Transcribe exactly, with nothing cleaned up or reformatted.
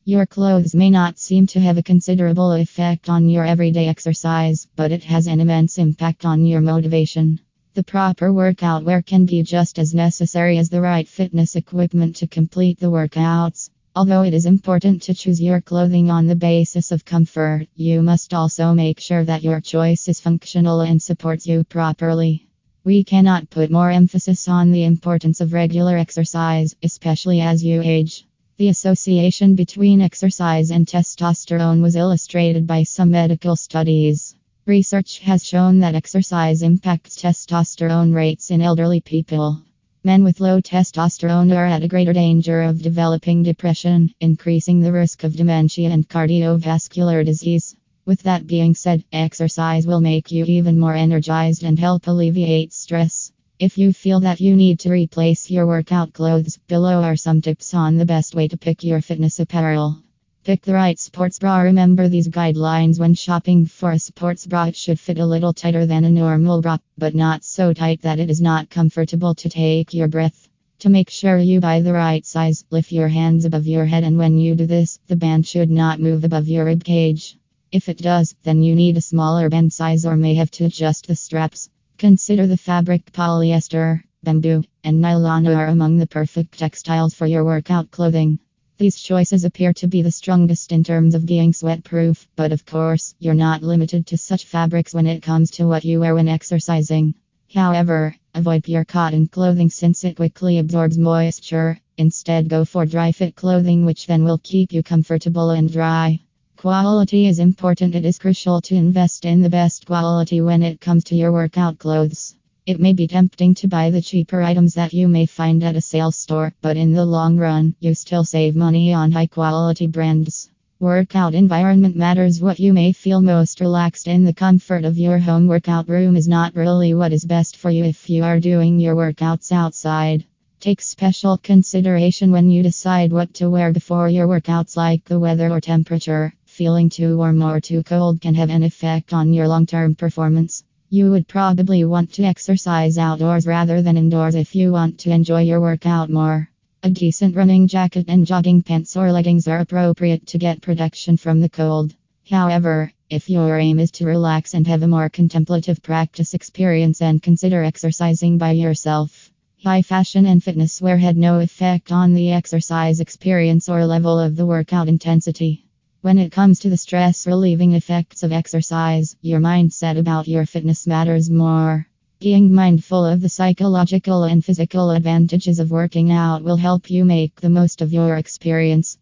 Your clothes may not seem to have a considerable effect on your everyday exercise, but it has an immense impact on your motivation. The proper workout wear can be just as necessary as the right fitness equipment to complete the workouts. Although it is important to choose your clothing on the basis of comfort, you must also make sure that your choice is functional and supports you properly. We cannot put more emphasis on the importance of regular exercise, especially as you age. The association between exercise and testosterone was illustrated by some medical studies. Research has shown that exercise impacts testosterone rates in elderly people. Men with low testosterone are at a greater danger of developing depression, increasing the risk of dementia and cardiovascular disease. With that being said, exercise will make you even more energized and help alleviate stress. If you feel that you need to replace your workout clothes, below are some tips on the best way to pick your fitness apparel. Pick the right sports bra. Remember these guidelines when shopping for a sports bra. It should fit a little tighter than a normal bra, but not so tight that it is not comfortable to take your breath. To make sure you buy the right size, lift your hands above your head, and when you do this, the band should not move above your rib cage. If it does, then you need a smaller band size or may have to adjust the straps. Consider the fabric. Polyester, bamboo, and nylon are among the perfect textiles for your workout clothing. These choices appear to be the strongest in terms of being sweat-proof, but of course, you're not limited to such fabrics when it comes to what you wear when exercising. However, avoid pure cotton clothing since it quickly absorbs moisture. Instead, go for dry-fit clothing, which then will keep you comfortable and dry. Quality is important. It is crucial to invest in the best quality when it comes to your workout clothes. It may be tempting to buy the cheaper items that you may find at a sales store, but in the long run, you still save money on high quality brands. Workout environment matters. What you may feel most relaxed in the comfort of your home workout room is not really what is best for you if you are doing your workouts outside. Take special consideration when you decide what to wear before your workouts, like the weather or temperature. Feeling too warm or too cold can have an effect on your long-term performance. You would probably want to exercise outdoors rather than indoors if you want to enjoy your workout more. A decent running jacket and jogging pants or leggings are appropriate to get protection from the cold. However, if your aim is to relax and have a more contemplative practice experience, and consider exercising by yourself. High fashion and fitness wear had no effect on the exercise experience or level of the workout intensity. When it comes to the stress-relieving effects of exercise, your mindset about your fitness matters more. Being mindful of the psychological and physical advantages of working out will help you make the most of your experience.